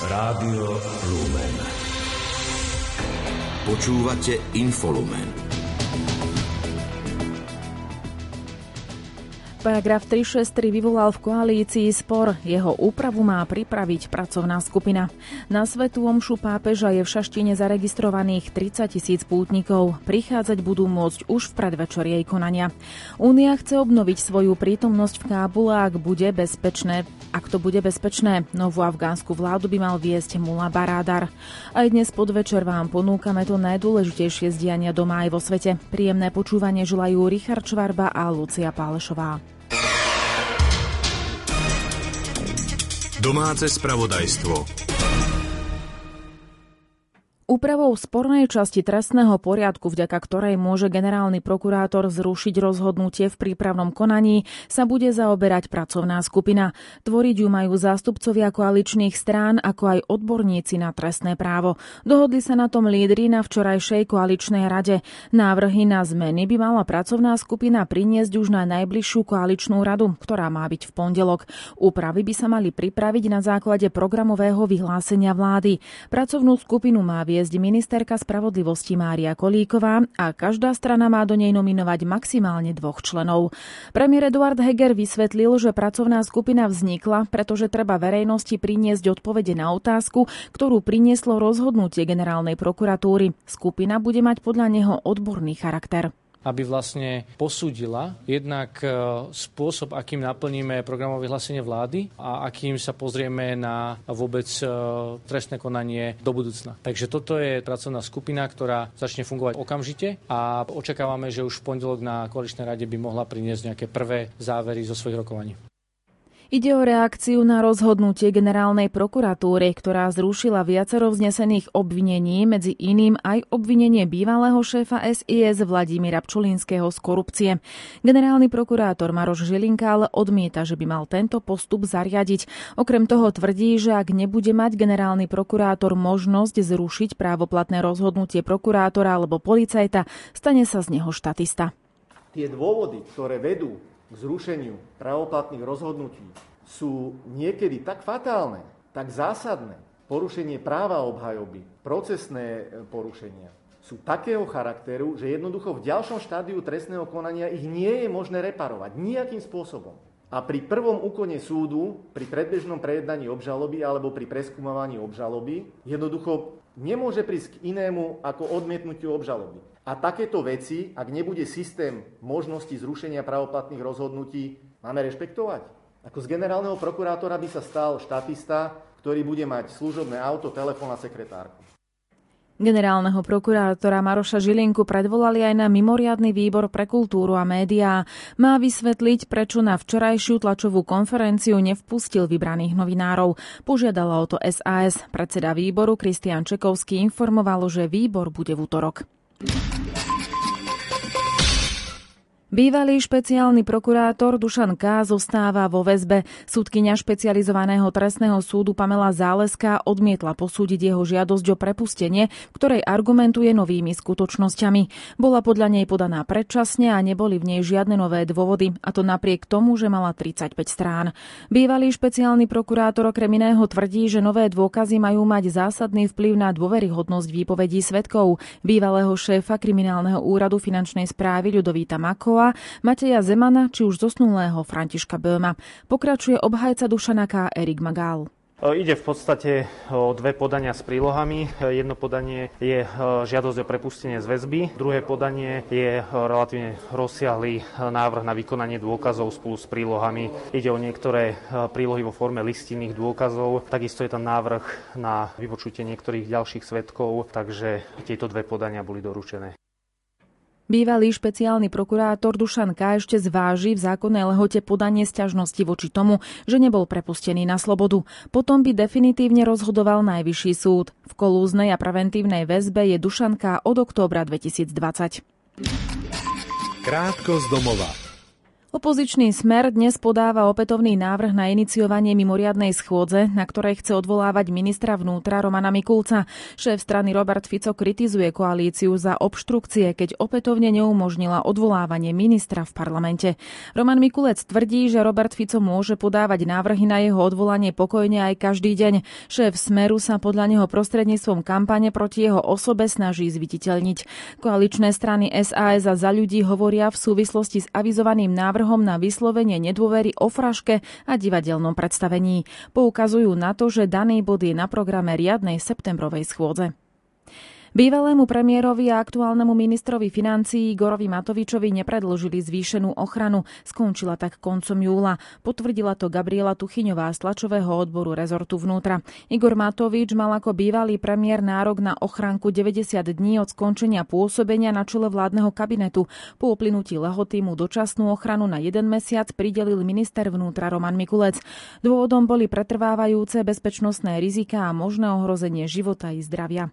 Rádio Lumen. Počúvate Infolumen. Paragraf 363 vyvolal v koalícii spor. Jeho úpravu má pripraviť pracovná skupina. Na svätú omšu pápeža je v Šaštíne zaregistrovaných 30 000 pútnikov. Prichádzať budú môcť už v predvečer jej konania. Únia chce obnoviť svoju prítomnosť v Kábule, ak to bude bezpečné. Novú afgánsku vládu by mal viesť Mullah Baradar. Aj dnes podvečer vám ponúkame to najdôležitejšie z diania doma aj vo svete. Príjemné počúvanie želajú Richard Švarba a Lucia Pálešová. Domáce spravodajstvo. Úpravou spornej časti trestného poriadku, vďaka ktorej môže generálny prokurátor zrušiť rozhodnutie v prípravnom konaní, sa bude zaoberať pracovná skupina. Tvoriť ju majú zástupcovia koaličných strán, ako aj odborníci na trestné právo. Dohodli sa na tom lídri na včorajšej koaličnej rade. Návrhy na zmeny by mala pracovná skupina priniesť už na najbližšiu koaličnú radu, ktorá má byť v pondelok. Úpravy by sa mali pripraviť na základe programového vyhlásenia vlády. Pracovnú skupinu má viesť ministerka spravodlivosti Mária Kolíková a každá strana má do nej nominovať maximálne 2 členov. Premiér Eduard Heger vysvetlil, že pracovná skupina vznikla, pretože treba verejnosti priniesť odpovede na otázku, ktorú prinieslo rozhodnutie generálnej prokuratúry. Skupina bude mať podľa neho odborný charakter, aby vlastne posúdila jednak spôsob, akým naplníme programové vyhlásenie vlády a akým sa pozrieme na vôbec trestné konanie do budúcna. Takže toto je pracovná skupina, ktorá začne fungovať okamžite a očakávame, že už v pondelok na koaličnej rade by mohla priniesť nejaké prvé závery zo svojich rokovaní. Ide o reakciu na rozhodnutie generálnej prokuratúry, ktorá zrušila viacero vznesených obvinení, medzi iným aj obvinenie bývalého šéfa SIS Vladimíra Pčolinského z korupcie. Generálny prokurátor Maroš Žilinka ale odmieta, že by mal tento postup zariadiť. Okrem toho tvrdí, že ak nebude mať generálny prokurátor možnosť zrušiť právoplatné rozhodnutie prokurátora alebo policajta, stane sa z neho štatista. Tie dôvody, ktoré vedú k zrušeniu právoplatných rozhodnutí sú niekedy tak fatálne, tak zásadné. Porušenie práva obhajoby, procesné porušenia sú takého charakteru, že jednoducho v ďalšom štádiu trestného konania ich nie je možné reparovať nejakým spôsobom. A pri prvom úkone súdu, pri predbežnom prejednaní obžaloby alebo pri preskúmavaní obžaloby, jednoducho nemôže prísť k inému ako odmietnutiu obžaloby. A takéto veci, ak nebude systém možnosti zrušenia právoplatných rozhodnutí, máme rešpektovať. Ako z generálneho prokurátora by sa stal štatista, ktorý bude mať služobné auto, telefón a sekretárku. Generálneho prokurátora Maroša Žilinku predvolali aj na mimoriadny výbor pre kultúru a médiá. Má vysvetliť, prečo na včorajšiu tlačovú konferenciu nevpustil vybraných novinárov. Požiadala o to SAS. Predseda výboru Kristián Čekovský informoval, že výbor bude v utorok. Bývalý špeciálny prokurátor Dušan K. zostáva vo väzbe. Sudkyňa špecializovaného trestného súdu Pamela Záleská odmietla posúdiť jeho žiadosť o prepustenie, ktorej argumentuje novými skutočnosťami. Bola podľa nej podaná predčasne a neboli v nej žiadne nové dôvody, a to napriek tomu, že mala 35 strán. Bývalý špeciálny prokurátor okrem iného tvrdí, že nové dôkazy majú mať zásadný vplyv na dôveryhodnosť výpovedí svedkov. Bývalého šéfa kriminálneho úradu finančnej správy Ľudovíta Makova, Mateja Zemana či už zosnulého Františka Böhma. Pokračuje obhajca Dušana K. Erik Magál. Ide v podstate o 2 podania s prílohami. Jedno podanie je žiadosť o prepustenie z väzby, druhé podanie je relatívne rozsiahlý návrh na vykonanie dôkazov spolu s prílohami. Ide o niektoré prílohy vo forme listinných dôkazov, takisto je tam návrh na vypočutie niektorých ďalších svedkov, takže tieto 2 podania boli doručené. Bývalý špeciálny prokurátor Dušan K. ešte zváži v zákonnej lehote podanie sťažnosti voči tomu, že nebol prepustený na slobodu. Potom by definitívne rozhodoval Najvyšší súd. V kolúznej a preventívnej väzbe je Dušan K. od októbra 2020. Krátko z domova. Opozičný Smer dnes podáva opätovný návrh na iniciovanie mimoriadnej schôdze, na ktorej chce odvolávať ministra vnútra Romana Mikulca. Šéf strany Robert Fico kritizuje koalíciu za obštrukcie, keď opätovne neumožnila odvolávanie ministra v parlamente. Roman Mikulec tvrdí, že Robert Fico môže podávať návrhy na jeho odvolanie pokojne aj každý deň. Šéf Smeru sa podľa neho prostredníctvom kampane proti jeho osobe snaží zviditeľniť. Koaličné strany SAS a Za ľudí hovoria v súvislosti s avizovaným návrhom na vyslovenie nedôvery o fraške a divadelnom predstavení. Poukazujú na to, že daný bod je na programe riadnej septembrovej schôdze. Bývalému premiérovi a aktuálnemu ministrovi financií Igorovi Matovičovi nepredĺžili zvýšenú ochranu. Skončila tak koncom júla. Potvrdila to Gabriela Tuchyňová z tlačového odboru rezortu vnútra. Igor Matovič mal ako bývalý premiér nárok na ochránku 90 dní od skončenia pôsobenia na čele vládneho kabinetu. Po uplynutí lehoty mu dočasnú ochranu na 1 mesiac pridelil minister vnútra Roman Mikulec. Dôvodom boli pretrvávajúce bezpečnostné riziká a možné ohrozenie života i zdravia.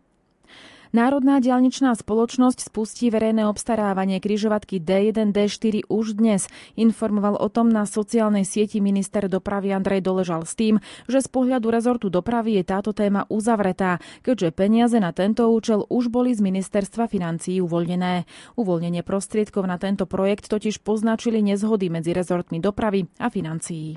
Národná diaľničná spoločnosť spustí verejné obstarávanie križovatky D1, D4 už dnes. Informoval o tom na sociálnej sieti minister dopravy Andrej Doležal s tým, že z pohľadu rezortu dopravy je táto téma uzavretá, keďže peniaze na tento účel už boli z ministerstva financií uvoľnené. Uvoľnenie prostriedkov na tento projekt totiž poznačili nezhody medzi rezortmi dopravy a financií.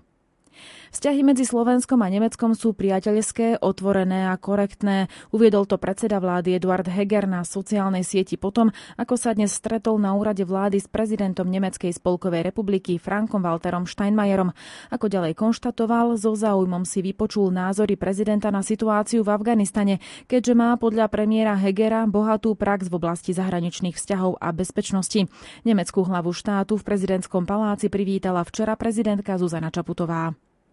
Vzťahy medzi Slovenskom a Nemeckom sú priateľské, otvorené a korektné. Uviedol to predseda vlády Eduard Heger na sociálnej sieti potom, ako sa dnes stretol na úrade vlády s prezidentom Nemeckej spolkovej republiky Frankom-Walterom Steinmeierom. Ako ďalej konštatoval, so záujmom si vypočul názory prezidenta na situáciu v Afganistane, keďže má podľa premiéra Hegera bohatú prax v oblasti zahraničných vzťahov a bezpečnosti. Nemeckú hlavu štátu v prezidentskom paláci privítala včera prezidentka Zuzana Čaputová.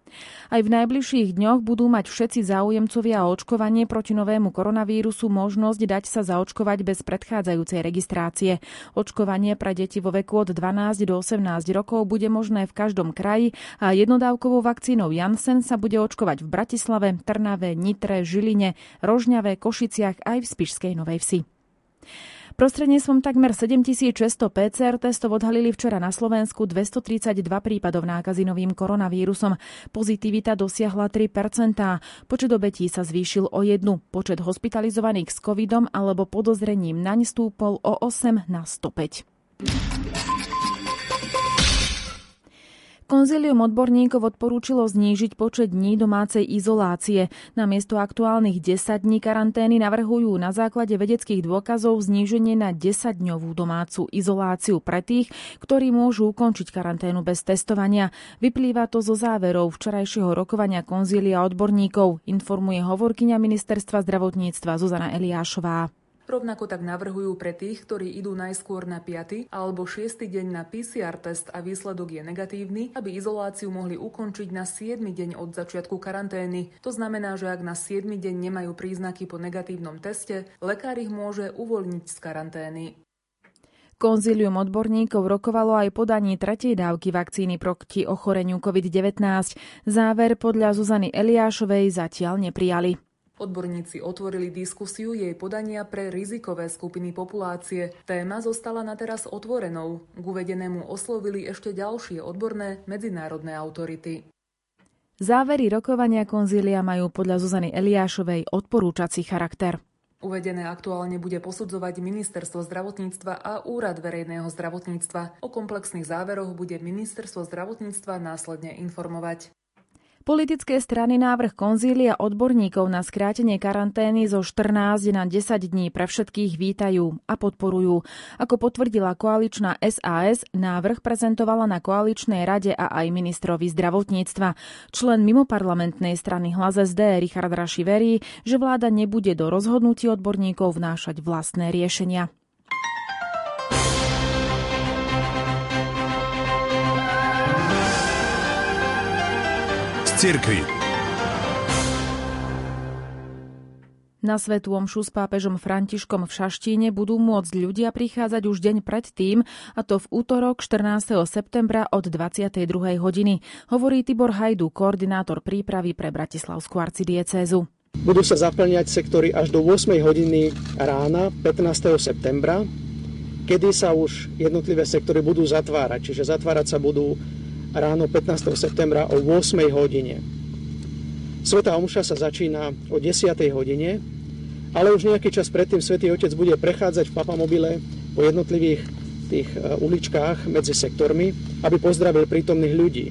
Aj v najbližších dňoch budú mať všetci záujemcovia o očkovanie proti novému koronavírusu možnosť dať sa zaočkovať bez predchádzajúcej registrácie. Očkovanie pre deti vo veku od 12 do 18 rokov bude možné v každom kraji a jednodávkovou vakcínou Janssen sa bude očkovať v Bratislave, Trnave, Nitre, Žiline, Rožňave, Košiciach aj v Spišskej Novej Vsi. Prostredníctvom takmer 7600 PCR testov odhalili včera na Slovensku 232 prípadov nákazy novým koronavírusom. Pozitivita dosiahla 3%. Počet obetí sa zvýšil o 1. Počet hospitalizovaných s covidom alebo podozrením naň stúpol o 8 na 105. Konzílium odborníkov odporúčilo znížiť počet dní domácej izolácie. Namiesto aktuálnych 10 dní karantény navrhujú na základe vedeckých dôkazov zníženie na 10-dňovú domácu izoláciu pre tých, ktorí môžu ukončiť karanténu bez testovania. Vyplýva to zo záverov včerajšieho rokovania konzília odborníkov, informuje hovorkyňa ministerstva zdravotníctva Zuzana Eliášová. Rovnako tak navrhujú pre tých, ktorí idú najskôr na 5. alebo 6. deň na PCR test a výsledok je negatívny, aby izoláciu mohli ukončiť na 7. deň od začiatku karantény. To znamená, že ak na 7. deň nemajú príznaky po negatívnom teste, lekár ich môže uvoľniť z karantény. Konzílium odborníkov rokovalo aj podaní 3. dávky vakcíny proti ochoreniu COVID-19. Záver podľa Zuzany Eliášovej zatiaľ neprijali. Odborníci otvorili diskusiu jej podania pre rizikové skupiny populácie. Téma zostala na teraz otvorenou. K uvedenému oslovili ešte ďalšie odborné medzinárodné autority. Závery rokovania konzília majú podľa Zuzany Eliášovej odporúčací charakter. Uvedené aktuálne bude posudzovať Ministerstvo zdravotníctva a Úrad verejného zdravotníctva. O komplexných záveroch bude Ministerstvo zdravotníctva následne informovať. Politické strany návrh konzília odborníkov na skrátenie karantény zo 14 na 10 dní pre všetkých vítajú a podporujú. Ako potvrdila koaličná SAS, návrh prezentovala na koaličnej rade a aj ministrovi zdravotníctva. Člen mimoparlamentnej strany Hlas SD Richard Raši verí, že vláda nebude do rozhodnutí odborníkov vnášať vlastné riešenia. Cirkvi. Na svätú omšu s pápežom Františkom v Šaštíne budú môcť ľudia prichádzať už deň predtým, a to v útorok 14. septembra od 22. hodiny, hovorí Tibor Hajdu, koordinátor prípravy pre bratislavskú arcidiecézu. Budú sa zaplňať sektory až do 8 hodiny rána 15. septembra. kedy sa už jednotlivé sektory budú zatvárať. Čiže zatvárať sa budú ráno 15. septembra o 8. hodine. Svätá omša sa začína o 10. hodine, ale už nejaký čas predtým Svätý Otec bude prechádzať v papamobile po jednotlivých tých uličkách medzi sektormi, aby pozdravil prítomných ľudí.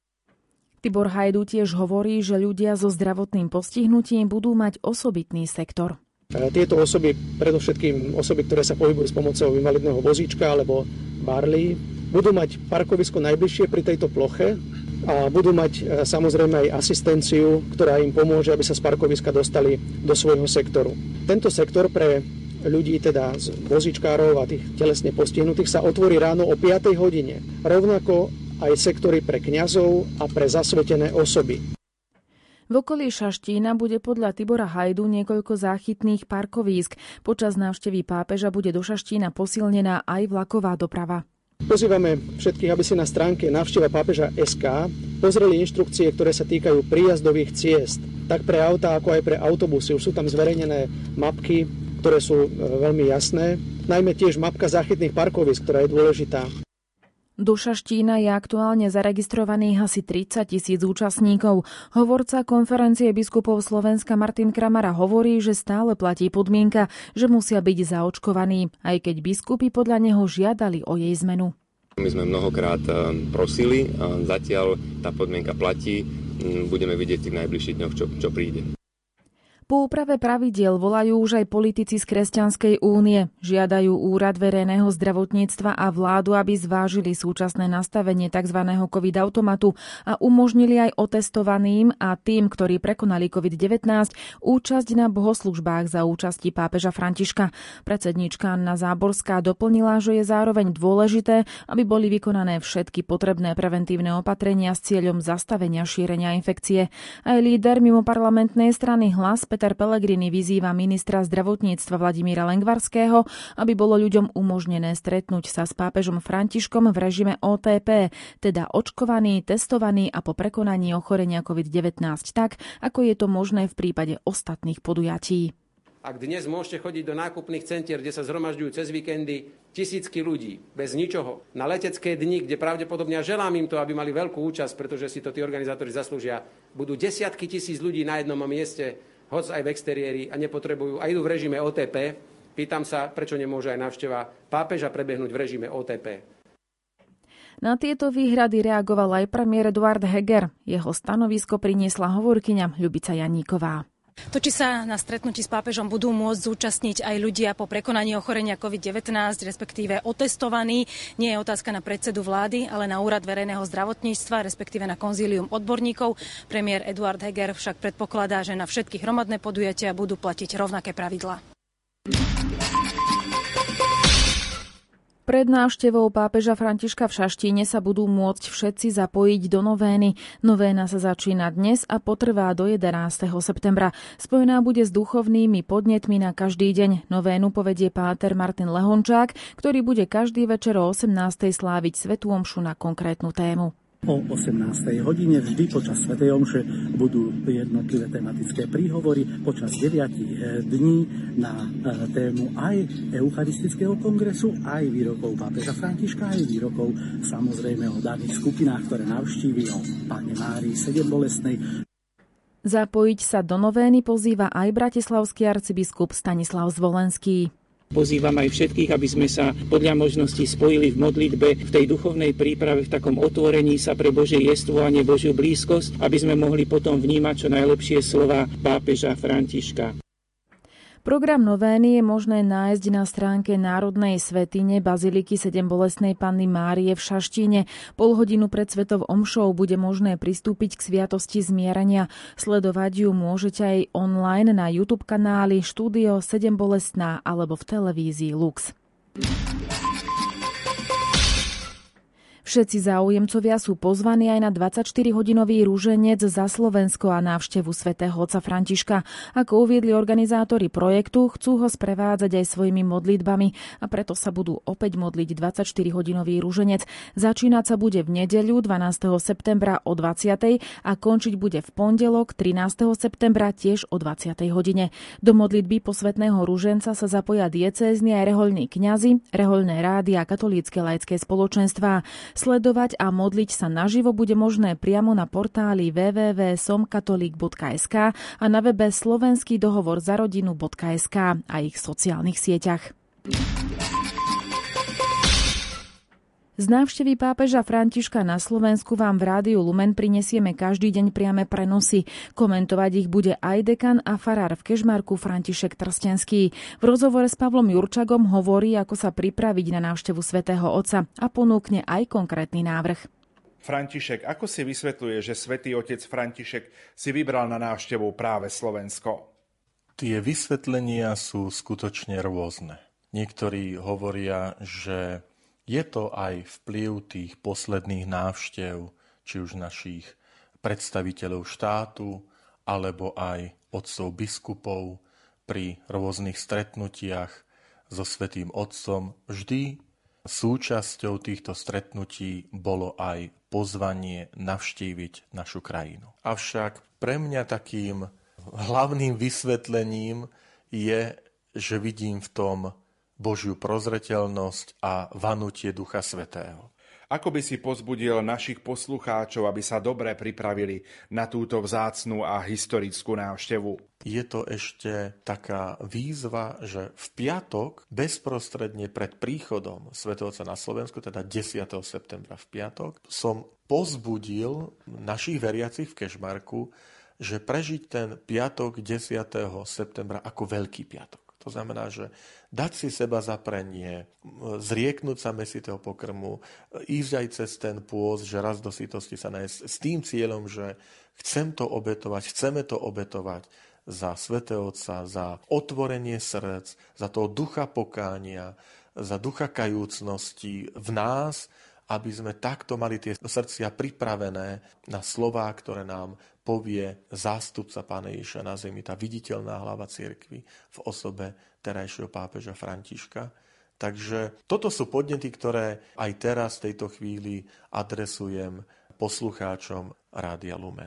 Tibor Hajdu tiež hovorí, že ľudia so zdravotným postihnutím budú mať osobitný sektor. Tieto osoby, predovšetkým osoby, ktoré sa pohybujú s pomocou invalidného vozíčka alebo barlí, budú mať parkovisko najbližšie pri tejto ploche a budú mať samozrejme aj asistenciu, ktorá im pomôže, aby sa z parkoviska dostali do svojho sektoru. Tento sektor pre ľudí, teda z vozíčkárov a tých telesne postihnutých, sa otvorí ráno o 5. hodine. Rovnako aj sektory pre kňazov a pre zasvetené osoby. V okolí Šaštína bude podľa Tibora Hajdu niekoľko záchytných parkovísk. Počas návštevy pápeža bude do Šaštína posilnená aj vlaková doprava. Pozývame všetkých, aby si na stránke návšteva pápeža.sk pozreli inštrukcie, ktoré sa týkajú príjazdových ciest. Tak pre autá, ako aj pre autobusy. Už sú tam zverejnené mapky, ktoré sú veľmi jasné. Najmä tiež mapka záchytných parkovísk, ktorá je dôležitá. Do Šaštína je aktuálne zaregistrovaných asi 30 000 účastníkov. Hovorca konferencie biskupov Slovenska Martin Kramara hovorí, že stále platí podmienka, že musia byť zaočkovaní, aj keď biskupy podľa neho žiadali o jej zmenu. My sme mnohokrát prosili, zatiaľ tá podmienka platí, budeme vidieť v tých najbližších dňoch, čo príde. Po úprave pravidiel volajú už aj politici z Kresťanskej únie. Žiadajú Úrad verejného zdravotníctva a vládu, aby zvážili súčasné nastavenie tzv. COVID-automatu a umožnili aj otestovaným a tým, ktorí prekonali COVID-19, účasť na bohoslužbách za účasti pápeža Františka. Predsedníčka Anna Záborská doplnila, že je zároveň dôležité, aby boli vykonané všetky potrebné preventívne opatrenia s cieľom zastavenia šírenia infekcie. Aj líder mimoparlamentnej strany Hlas Peter Pellegrini vyzýva ministra zdravotníctva Vladimíra Lengvarského, aby bolo ľuďom umožnené stretnúť sa s pápežom Františkom v režime OTP, teda očkovaný, testovaný a po prekonaní ochorenia COVID-19 tak, ako je to možné v prípade ostatných podujatí. Ak dnes môžete chodiť do nákupných centier, kde sa zhromažďujú cez víkendy tisícky ľudí, bez ničoho, na letecké dni, kde pravdepodobne želám im to, aby mali veľkú účasť, pretože si to tí organizátori zaslúžia, budú desiatky tisíc ľudí na jednom mieste, hoc aj v exteriéri a nepotrebujú a idú v režime OTP. Pýtam sa, prečo nemôže aj návšteva pápeža prebehnúť v režime OTP. Na tieto výhrady reagoval aj premiér Eduard Heger. Jeho stanovisko priniesla hovorkyňa Ľubica Janíková. To, či sa na stretnutí s pápežom budú môcť zúčastniť aj ľudia po prekonaní ochorenia COVID-19, respektíve otestovaní, nie je otázka na predsedu vlády, ale na Úrad verejného zdravotníctva, respektíve na konzílium odborníkov. Premiér Eduard Heger však predpokladá, že na všetky hromadné podujatia budú platiť rovnaké pravidlá. Pred návštevou pápeža Františka v Šaštíne sa budú môcť všetci zapojiť do novény. Novéna sa začína dnes a potrvá do 11. septembra. Spojená bude s duchovnými podnetmi na každý deň. Novénu povedie páter Martin Lehončák, ktorý bude každý večer o 18. sláviť svätú omšu na konkrétnu tému. O 18. hodine vždy počas svätej omše budú jednotlivé tematické príhovory počas 9 dní na tému aj Eucharistického kongresu, aj výrokov pápeža Františka, aj výrokov samozrejme o daných skupinách, ktoré navštívi, o Panne Márii Sedembolestnej. Zapojiť sa do novény pozýva aj bratislavský arcibiskup Stanislav Zvolenský. Pozývam aj všetkých, aby sme sa podľa možností spojili v modlitbe, v tej duchovnej príprave, v takom otvorení sa pre Božie jestvovanie, Božiu blízkosť, aby sme mohli potom vnímať čo najlepšie slova pápeža Františka. Program novény je možné nájsť na stránke Národnej svätyne Baziliky Sedembolestnej Panny Márie v Šaštíne. Pol hodinu pred svetou omšou bude možné pristúpiť k sviatosti zmierenia. Sledovať ju môžete aj online na YouTube kanáli Štúdio Sedembolestná alebo v televízii Lux. Všetci záujemcovia sú pozvaní aj na 24-hodinový rúženec za Slovensko a návštevu svätého otca Františka. Ako uviedli organizátori projektu, chcú ho sprevádzať aj svojimi modlitbami a preto sa budú opäť modliť 24-hodinový rúženec. Začínať sa bude v nedeľu 12. septembra o 20. a končiť bude v pondelok 13. septembra tiež o 20. hodine. Do modlitby posvätného rúženca sa zapoja diecézni aj rehoľní kňazi, rehoľné rády a katolícke laické spoločenstvá. Sledovať a modliť sa naživo bude možné priamo na portáli www.somkatolík.sk a na webe Slovenský dohovor za rodinu.sk a ich sociálnych sieťach. Z návštevy pápeža Františka na Slovensku vám v Rádiu Lumen prinesieme každý deň priame prenosy. Komentovať ich bude aj dekan a farár v Kežmarku František Trstenský. V rozhovore s Pavlom Jurčagom hovorí, ako sa pripraviť na návštevu svätého Otca a ponúkne aj konkrétny návrh. František, ako si vysvetľuje, že svätý otec František si vybral na návštevu práve Slovensko? Tie vysvetlenia sú skutočne rôzne. Niektorí hovoria, že je to aj vplyv tých posledných návštev, či už našich predstaviteľov štátu, alebo aj otcov biskupov pri rôznych stretnutiach so Svätým Otcom. Vždy súčasťou týchto stretnutí bolo aj pozvanie navštíviť našu krajinu. Avšak pre mňa takým hlavným vysvetlením je, že vidím v tom Božiu prozreteľnosť a vanutie Ducha Svätého. Ako by si povzbudil našich poslucháčov, aby sa dobre pripravili na túto vzácnu a historickú návštevu? Je to ešte taká výzva, že v piatok, bezprostredne pred príchodom svätého Otca na Slovensku, teda 10. septembra v piatok, som povzbudil našich veriacich v Kežmarku, že prežiť ten piatok 10. septembra ako Veľký piatok. To znamená, že dať si seba zaprenie, zrieknúť sa mäsitého pokrmu, ísť aj cez ten pôst, že raz do sytosti sa nájsť, s tým cieľom, že chceme to obetovať za svätého Otca, za otvorenie srdc, za toho ducha pokánia, za ducha kajúcnosti v nás, aby sme takto mali tie srdcia pripravené na slová, ktoré nám povie zástupca Pána Ježiša na zemi, tá viditeľná hlava cirkvi v osobe terajšieho pápeža Františka. Takže toto sú podnety, ktoré aj teraz v tejto chvíli adresujem poslucháčom Rádia Lumen.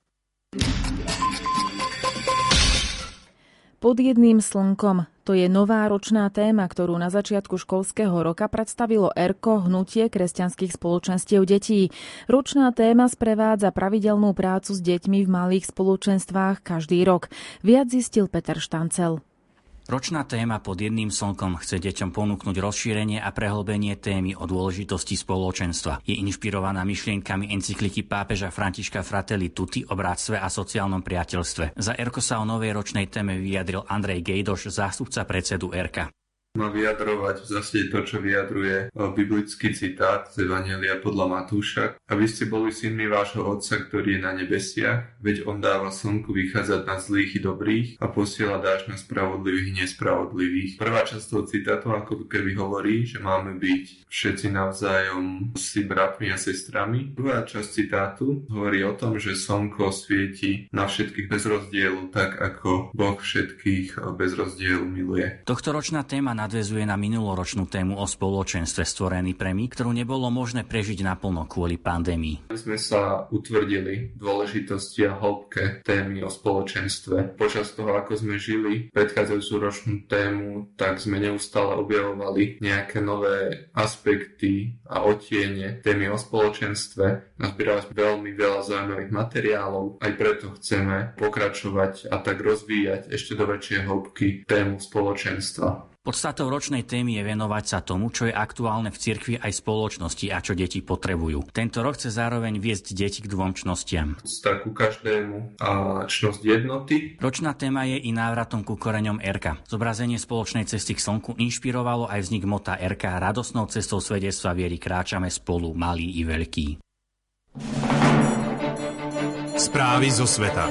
Pod jedným slnkom. To je nová ročná téma, ktorú na začiatku školského roka predstavilo ERKO, Hnutie kresťanských spoločenstiev detí. Ročná téma sprevádza pravidelnú prácu s deťmi v malých spoločenstvách každý rok. Viac zistil Peter Štancel. Ročná téma Pod jedným slnkom chce deťom ponúknuť rozšírenie a prehlbenie témy o dôležitosti spoločenstva. Je inšpirovaná myšlienkami encykliky pápeža Františka Fratelli Tutti o bratstve a sociálnom priateľstve. Za ERKO sa o novej ročnej téme vyjadril Andrej Gejdoš, zástupca predsedu ERKA. Má vyjadrovať zase to, čo vyjadruje biblický citát z Evanjelia podľa Matúša. Aby ste boli synmi vášho Otca, ktorý je na nebesiach, veď on dáva slnku vychádzať na zlých i dobrých a posiela dážď na spravodlivých i nespravodlivých. Prvá časť toho citátu ako keby hovorí, že máme byť všetci navzájom si bratmi a sestrami. Druhá časť citátu hovorí o tom, že slnko svieti na všetkých bez rozdielu, tak ako Boh všetkých bez rozdielu miluje. Tohtoročná téma nadväzuje na minuloročnú tému o spoločenstve Stvorený pre my, ktorú nebolo možné prežiť naplno kvôli pandémii. Sme sa utvrdili v dôležitosti a hĺbke témy o spoločenstve. Počas toho, ako sme žili predchádzajúcu ročnú tému, tak sme neustále objavovali nejaké nové aspekty a odtiene témy o spoločenstve. Nazbierali sme veľmi veľa zaujímavých materiálov, aj preto chceme pokračovať a tak rozvíjať ešte do väčšej hĺbky tému spoločenstva. Podstatou ročnej témy je venovať sa tomu, čo je aktuálne v cirkvi aj spoločnosti a čo deti potrebujú. Tento rok chce zároveň viesť deti k dvom čnostiam. Vzťah ku každému a čnosť jednoty. Ročná téma je i návratom ku koreňom ERKA. Zobrazenie spoločnej cesty k slnku inšpirovalo aj vznik mota ERKA Radosnou cestou svedectva viery kráčame spolu, malí i veľkí. Správy zo sveta.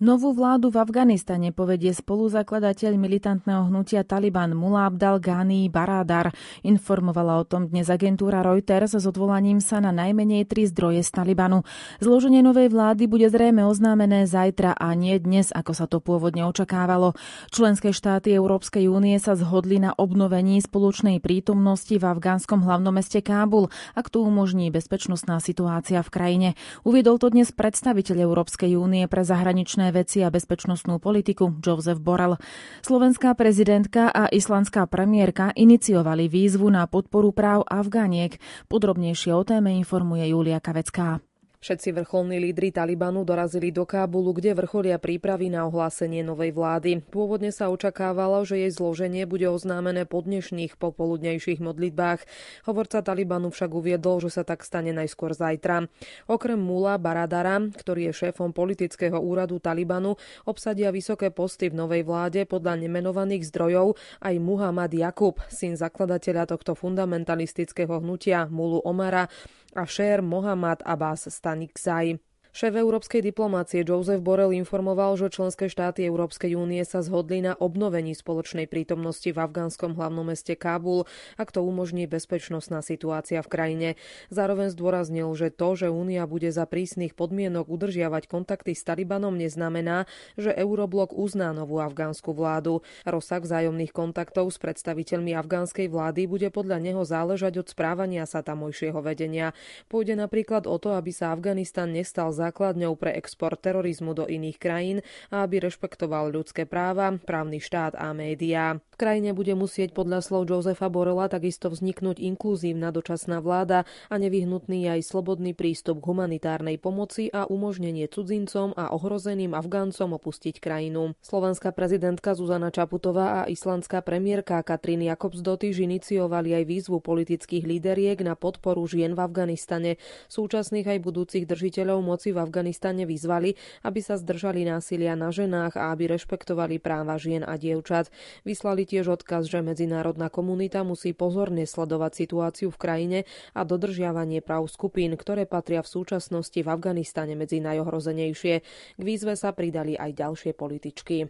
Novú vládu v Afganistane povedie spoluzakladateľ militantného hnutia Taliban Mullah Abdal Ghani Baradar. Informovala o tom dnes agentúra Reuters s odvolaním sa na najmenej 3 zdroje z Talibanu. Zloženie novej vlády bude zrejme oznámené zajtra a nie dnes, ako sa to pôvodne očakávalo. Členské štáty Európskej únie sa zhodli na obnovení spoločnej prítomnosti v afgánskom hlavnom meste Kábul, ak to umožní bezpečnostná situácia v krajine. Uviedol to dnes predstaviteľ Európskej únie pre zahraničné veci a bezpečnostnú politiku Josep Borrell. Slovenská prezidentka a islandská premiérka iniciovali výzvu na podporu práv Afgániek. Podrobnejšie o téme informuje Julia Kavecká. Všetci vrcholní lídri Talibanu dorazili do Kábulu, kde vrcholia prípravy na ohlásenie novej vlády. Pôvodne sa očakávalo, že jej zloženie bude oznámené po dnešných popoludnejších modlitbách. Hovorca Talibanu však uviedol, že sa tak stane najskôr zajtra. Okrem Mulla Baradara, ktorý je šéfom politického úradu Talibanu, obsadia vysoké posty v novej vláde podľa nemenovaných zdrojov aj Muhammad Jakub, syn zakladateľa tohto fundamentalistického hnutia Mullu Omara, a šér Mohammad Abbas Stanikzai. Šéf európskej diplomácie Josep Borrell informoval, že členské štáty Európskej únie sa zhodli na obnovení spoločnej prítomnosti v afgánskom hlavnom meste Kábul, ak to umožní bezpečnostná situácia v krajine. Zároveň zdôraznil, že to, že únia bude za prísnych podmienok udržiavať kontakty s Talibanom, neznamená, že Euroblok uzná novú afgánsku vládu. Rozsah vzájomných kontaktov s predstaviteľmi afgánskej vlády bude podľa neho záležať od správania sa tamojšieho vedenia. Pôjde napríklad o to, aby sa Afganistan nestal základňou pre export terorizmu do iných krajín a aby rešpektoval ľudské práva, právny štát a médiá. V krajine bude musieť podľa slov Josefa Borrella takisto vzniknúť inkluzívna dočasná vláda a nevyhnutný aj slobodný prístup k humanitárnej pomoci a umožnenie cudzincom a ohrozeným Afgáncom opustiť krajinu. Slovenská prezidentka Zuzana Čaputová a islandská premiérka Katrín Jakobsdóttir iniciovali aj výzvu politických líderiek na podporu žien v Afganistane. Súčasných aj budúcich držiteľov moci v Afganistane vyzvali, aby sa zdržali násilia na ženách a aby rešpektovali práva žien a dievčat. Vyslali tiež odkaz, že medzinárodná komunita musí pozorne sledovať situáciu v krajine a dodržiavanie práv skupín, ktoré patria v súčasnosti v Afganistane medzi najohrozenejšie. K výzve sa pridali aj ďalšie političky.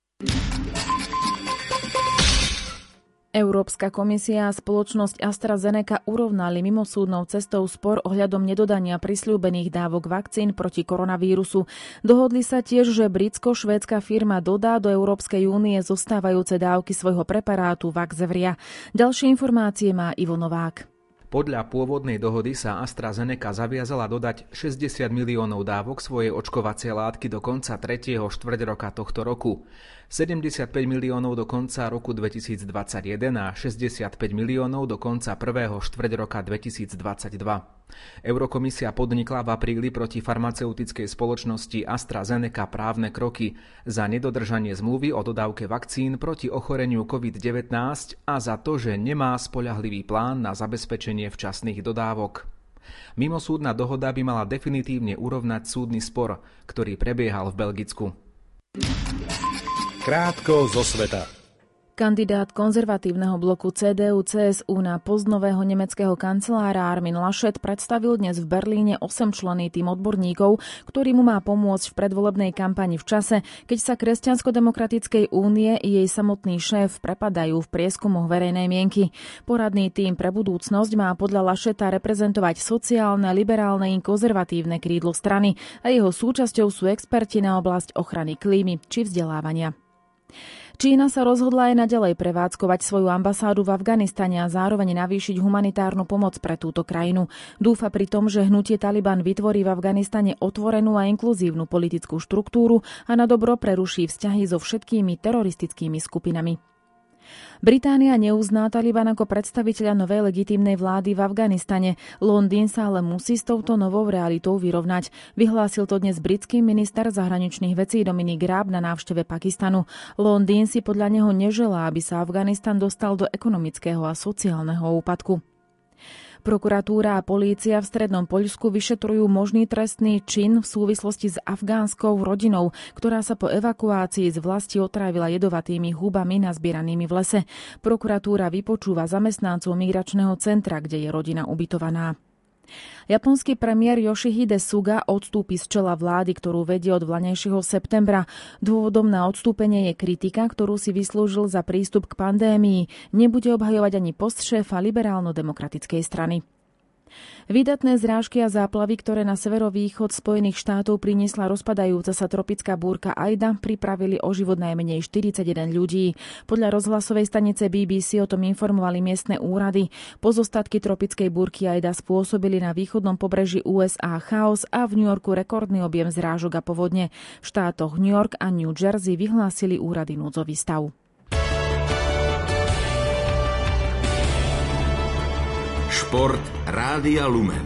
Európska komisia a spoločnosť AstraZeneca urovnali mimosúdnou cestou spor ohľadom nedodania prisľúbených dávok vakcín proti koronavírusu. Dohodli sa tiež, že britsko-švédska firma dodá do Európskej únie zostávajúce dávky svojho preparátu Vaxzevria. Ďalšie informácie má Ivo Novák. Podľa pôvodnej dohody sa AstraZeneca zaviazala dodať 60 miliónov dávok svojej očkovacej látky do konca 3. štvrťroka tohto roku, 75 miliónov do konca roku 2021 a 65 miliónov do konca 1. štvrťroka 2022. Eurokomisia podnikla v apríli proti farmaceutickej spoločnosti AstraZeneca právne kroky za nedodržanie zmluvy o dodávke vakcín proti ochoreniu COVID-19 a za to, že nemá spoľahlivý plán na zabezpečenie včasných dodávok. Mimosúdna dohoda by mala definitívne urovnať súdny spor, ktorý prebiehal v Belgicku. Krátko zo sveta. Kandidát konzervatívneho bloku CDU-CSU na post nového nemeckého kancelára Armin Laschet predstavil dnes v Berlíne 8-členný tím odborníkov, ktorý mu má pomôcť v predvolebnej kampani v čase, keď sa Kresťansko-demokratickej únie i jej samotný šéf prepadajú v prieskumoch verejnej mienky. Poradný tím pre budúcnosť má podľa Lascheta reprezentovať sociálne, liberálne i konzervatívne krídlo strany a jeho súčasťou sú experti na oblasť ochrany klímy či vzdelávania. Čína sa rozhodla aj naďalej prevádzkovať svoju ambasádu v Afganistane a zároveň navýšiť humanitárnu pomoc pre túto krajinu. Dúfa pri tom, že hnutie Taliban vytvorí v Afganistane otvorenú a inkluzívnu politickú štruktúru a nadobro preruší vzťahy so všetkými teroristickými skupinami. Británia neuzná Taliban ako predstaviteľa novej legitímnej vlády v Afganistane. Londýn sa ale musí s touto novou realitou vyrovnať. Vyhlásil to dnes britský minister zahraničných vecí Dominic Raab na návšteve Pakistanu. Londýn si podľa neho neželá, aby sa Afganistan dostal do ekonomického a sociálneho úpadku. Prokuratúra a polícia v strednom Poľsku vyšetrujú možný trestný čin v súvislosti s afgánskou rodinou, ktorá sa po evakuácii z vlasti otrávila jedovatými húbami nazbieranými v lese. Prokuratúra vypočúva zamestnancov migračného centra, kde je rodina ubytovaná. Japonský premiér Yoshihide Suga odstúpi z čela vlády, ktorú vedie od vlanejšieho septembra. Dôvodom na odstúpenie je kritika, ktorú si vyslúžil za prístup k pandémii. Nebude obhajovať ani post šéfa liberálno-demokratickej strany. Výdatné zrážky a záplavy, ktoré na severovýchod Spojených štátov priniesla rozpadajúca sa tropická búrka Aida, pripravili o život najmenej 41 ľudí. Podľa rozhlasovej stanice BBC o tom informovali miestne úrady. Pozostatky tropickej búrky Aida spôsobili na východnom pobreží USA chaos a v New Yorku rekordný objem zrážok a povodne. V štátoch New York a New Jersey vyhlásili úrady núdzový stav. Šport Rádia Lumen.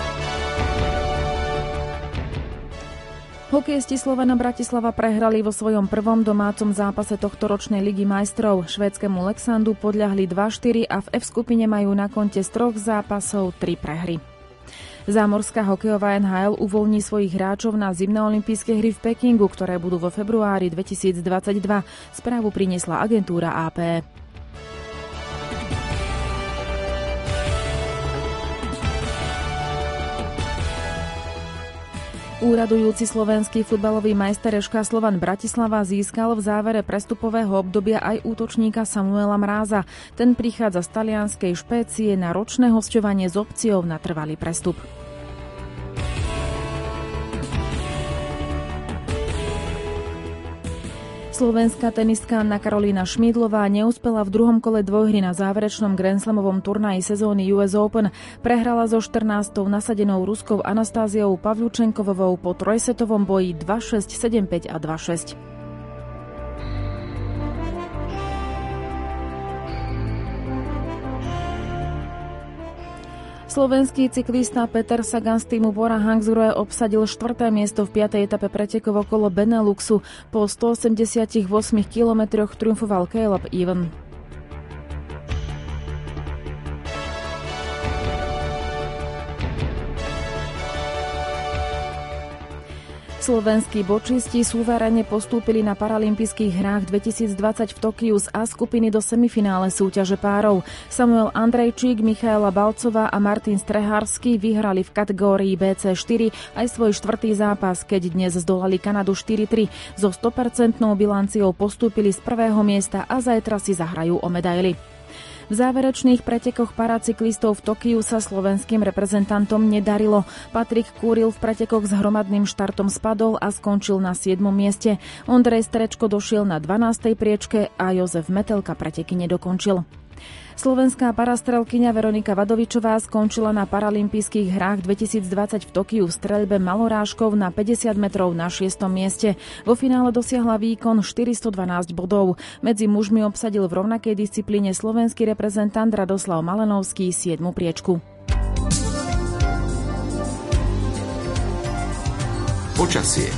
Hokejisti Slovana Bratislava prehrali vo svojom prvom domácom zápase tohtoročnej Ligy majstrov. Švédskému Leksandu podľahli 2-4 a v F skupine majú na konte z 3 zápasov 3 prehry. Zámorská hokejová NHL uvoľní svojich hráčov na zimné olympijské hry v Pekingu, ktoré budú vo februári 2022. Správu priniesla agentúra AP. Úradujúci slovenský futbalový majster SK Slovan Bratislava získal v závere prestupového obdobia aj útočníka Samuela Mráza. Ten prichádza z talianskej Špécie na ročné hosťovanie s opciou na trvalý prestup. Slovenská tenistka Anna Karolína Šmídlová neúspela v druhom kole dvojhry na záverečnom Grand Slamovom turnaji sezóny US Open. Prehrala so 14. nasadenou Ruskou Anastáziou Pavľučenkovovou po trojsetovom boji 2-6, 7-5 a 2-6. Slovenský cyklista Peter Sagan z týmu Bora Hansgrohe obsadil 4. miesto v 5. etape pretekov okolo Beneluxu. Po 188 kilometroch triumfoval Caleb Ewan. Slovenskí bočisti suverene postúpili na paralympijských hrách 2020 v Tokiu z A skupiny do semifinále súťaže párov. Samuel Andrejčík, Michaela Balcová a Martin Strehársky vyhrali v kategórii BC4 aj svoj 4. zápas, keď dnes zdolali Kanadu 4-3. So 100% bilanciou postúpili z 1. miesta a zajtra si zahrajú o medaily. V záverečných pretekoch paracyklistov v Tokiu sa slovenským reprezentantom nedarilo. Patrik Kúril v pretekoch s hromadným štartom spadol a skončil na 7. mieste. Ondrej Strečko došiel na 12. priečke a Jozef Metelka preteky nedokončil. Slovenská parastrelkyňa Veronika Vadovičová skončila na paralympijských hrách 2020 v Tokiu v streľbe malorážkov na 50 metrov na 6. mieste. Vo finále dosiahla výkon 412 bodov. Medzi mužmi obsadil v rovnakej disciplíne slovenský reprezentant Radoslav Malenovský 7. priečku. Počasie.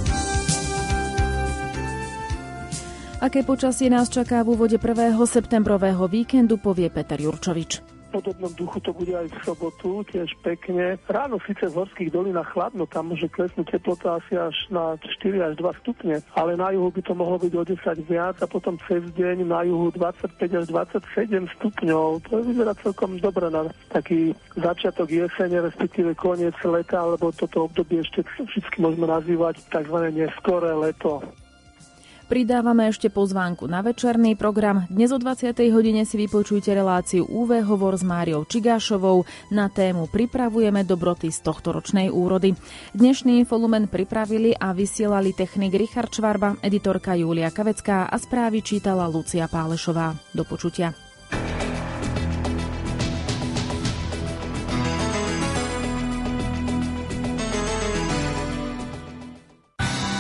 Aké počasie nás čaká v úvode 1. septembrového víkendu, povie Peter Jurčovič. V podobnom duchu to bude aj v sobotu, tiež pekne. Ráno síce v horských dolinách chladno, tam môže klesnúť teplota asi až na 4 až 2 stupne, ale na juhu by to mohlo byť o 10 viac a potom cez deň na juhu 25 až 27 stupňov. To vyzerá celkom dobre na taký začiatok jesene, respektíve koniec leta, alebo toto obdobie ešte všetky môžeme nazývať tzv. Neskoré leto. Pridávame ešte pozvánku na večerný program. Dnes o 20. hodine si vypočujte reláciu UV hovor s Máriou Čigášovou na tému Pripravujeme dobroty z tohtoročnej úrody. Dnešný Infolumen pripravili a vysielali technik Richard Švarba, editorka Júlia Kavecká a správy čítala Lucia Pálešová. Do počutia.